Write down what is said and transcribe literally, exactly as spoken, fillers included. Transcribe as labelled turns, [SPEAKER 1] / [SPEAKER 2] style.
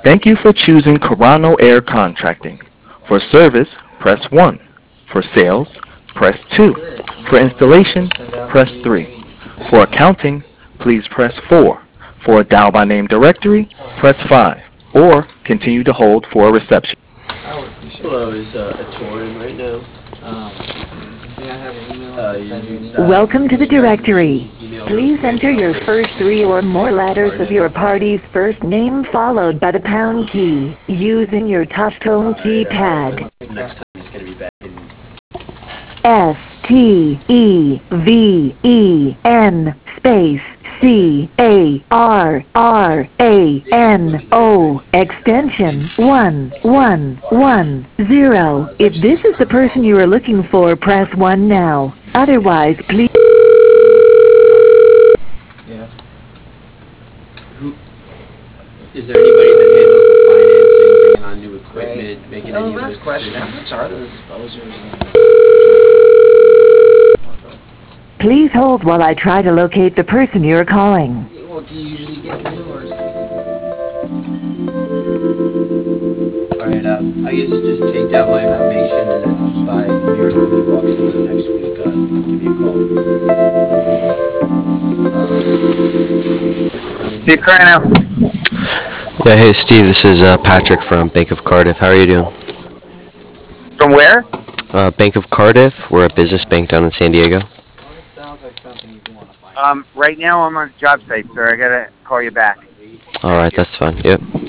[SPEAKER 1] Thank you for choosing Carano Air Contracting. For service, press one. For sales, press two. For installation, press three. For accounting, please press four. For a dial by name directory, press five. Or continue to hold for a reception.
[SPEAKER 2] Hello, is uh, a touring right now? Uh, you, uh,
[SPEAKER 3] Welcome to the directory. Please enter your first three or more letters of your party's first name followed by the pound key using your touch-tone keypad.
[SPEAKER 2] Next time he's gonna be back in.
[SPEAKER 3] S T E V E N space C A R R A N O extension one one one zero. If this is the person you are looking for, press one now. Otherwise, please...
[SPEAKER 2] Yeah. Who? Is there anybody that handles the financing, bringing on new equipment, making any of those decisions?
[SPEAKER 4] How much are the disposers?
[SPEAKER 3] Please hold while I try to locate the person you're calling.
[SPEAKER 4] What do you usually get new or?
[SPEAKER 2] Alright, uh, I guess just take down my information and then by miracle he walks in the next week, uh, give me a call.
[SPEAKER 5] Steve Carano.
[SPEAKER 6] Yeah, hey Steve, this is uh, Patrick from Bank of Cardiff. How are you doing?
[SPEAKER 5] From where?
[SPEAKER 6] Uh, Bank of Cardiff. We're a business bank down in San Diego.
[SPEAKER 5] Um, right now I'm on a job site, sir. I gotta call you back.
[SPEAKER 6] All right, that's fine. Yep.